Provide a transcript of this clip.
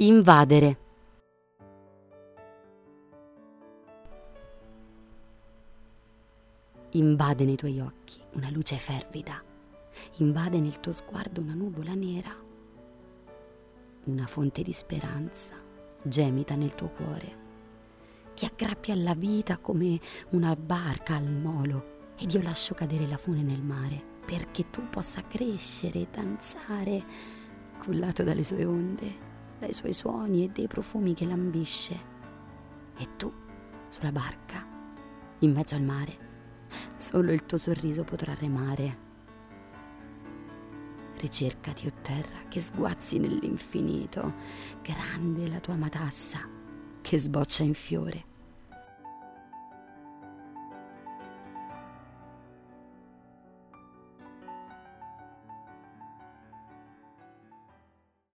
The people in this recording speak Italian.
Invadere. Invade nei tuoi occhi una luce fervida, invade nel tuo sguardo una nuvola nera, una fonte di speranza gemita nel tuo cuore. Ti aggrappi alla vita come una barca al molo ed io lascio cadere la fune nel mare perché tu possa crescere e danzare, cullato dalle sue onde, dai suoi suoni e dei profumi che lambisce. E tu, sulla barca, in mezzo al mare, solo il tuo sorriso potrà remare. Ricercati, o terra, che sguazzi nell'infinito, grande la tua matassa che sboccia in fiore.